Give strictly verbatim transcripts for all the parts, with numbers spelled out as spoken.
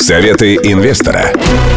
Советы инвестора.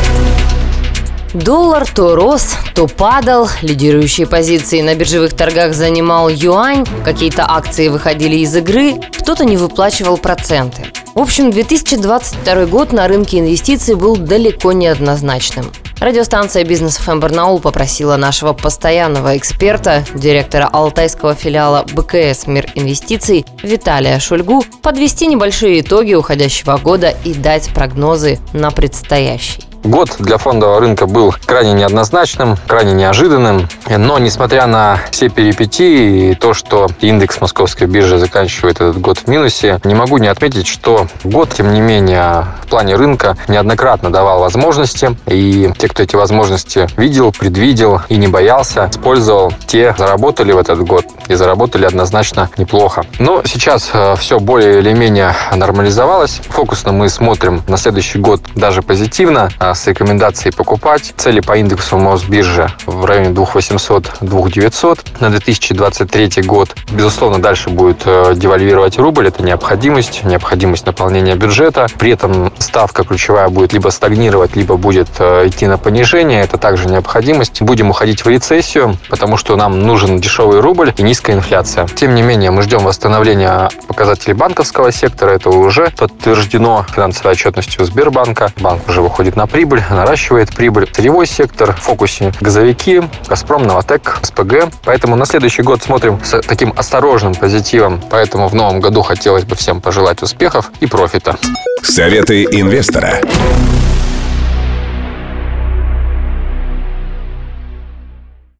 Доллар то рос, то падал. Лидирующие позиции на биржевых торгах занимал юань. Какие-то акции выходили из игры. Кто-то не выплачивал проценты. В общем, две тысячи двадцать второй год на рынке инвестиций был далеко не однозначным. Радиостанция «Бизнес эф эм Барнаул» попросила нашего постоянного эксперта, директора алтайского филиала бэ ка эс «Мир инвестиций» Виталия Шульгу подвести небольшие итоги уходящего года и дать прогнозы на предстоящий. Год для фондового рынка был крайне неоднозначным, крайне неожиданным. Но, несмотря на все перипетии и то, что индекс московской биржи заканчивает этот год в минусе, не могу не отметить, что год, тем не менее, в плане рынка неоднократно давал возможности. И те, кто эти возможности видел, предвидел и не боялся, использовал, те заработали в этот год и заработали однозначно неплохо. Но сейчас все более или менее нормализовалось. Фокусно мы смотрим на следующий год даже позитивно, с рекомендацией покупать. Цели по индексу Мосбиржи в районе две тысячи восемьсот - две тысячи девятьсот на две тысячи двадцать третий год. Безусловно, дальше будет девальвировать рубль. Это необходимость, необходимость наполнения бюджета. При этом ставка ключевая будет либо стагнировать, либо будет идти на понижение. Это также необходимость. Будем уходить в рецессию, потому что нам нужен дешевый рубль и низкая инфляция. Тем не менее, мы ждем восстановления показателей банковского сектора. Это уже подтверждено финансовой отчетностью Сбербанка. Банк уже выходит на прибыль, наращивает прибыль. Сырьевой сектор, в фокусе газовики, Газпром, Новатэк, эс пэ гэ. Поэтому на следующий год смотрим с таким осторожным позитивом. Поэтому в новом году хотелось бы всем пожелать успехов и профита. Советы инвестора.